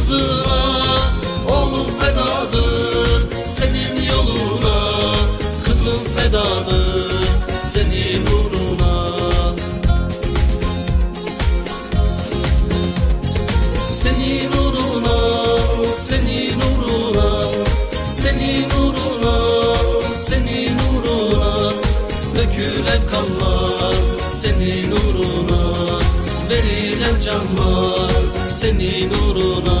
kızına, oğlum fedadır senin yoluna. Kızım fedadır senin uğruna. Senin uğruna, senin uğruna, senin uğruna, senin uğruna. Dökülen kanlar senin uğruna, verilen canlar senin uğruna.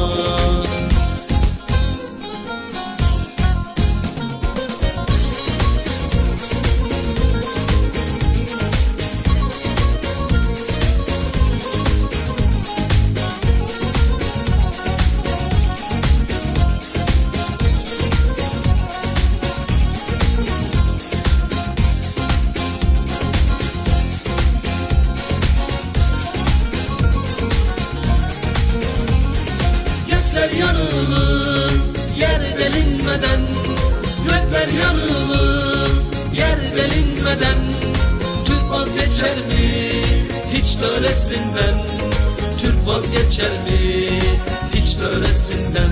Gökler yarılır yer delinmeden, gökler yarılır yer delinmeden. Türk vazgeçer mi hiç töresinden, Türk vazgeçer mi hiç töresinden.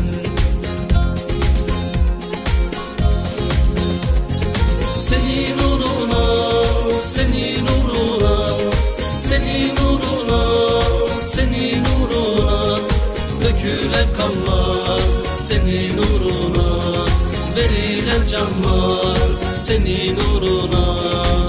Senin uğruna, senin uğruna, senin uğruna, senin uğruna. Dökülen kanlar senin uğruna, verilen canlar senin uğruna.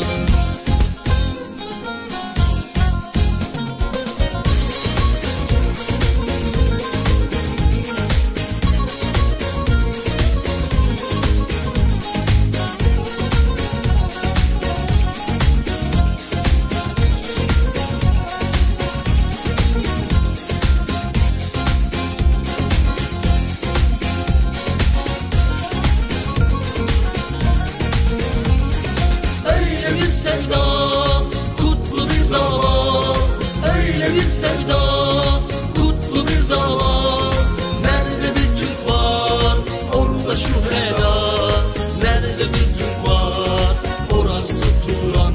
Öyle bir sevda, kutlu bir dava. Öyle bir sevda, kutlu bir dava. Nerede bir Türk var, orada şu heda. Nerede bir Türk var, orası Turan.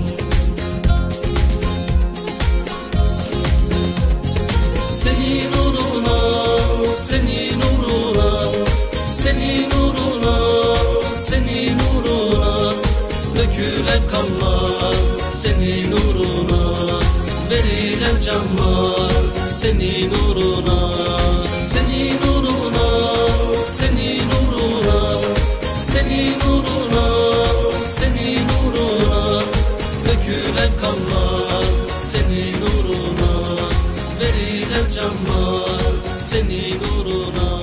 Senin uğruna, senin uğruna, senin uğruna, senin uğruna. Dökülen kanlar senin uğruna, verilen canlar senin uğruna. Senin uğruna, senin uğruna, senin uğruna, senin uğruna. Dökülen kanlar senin uğruna, verilen canlar senin uğruna.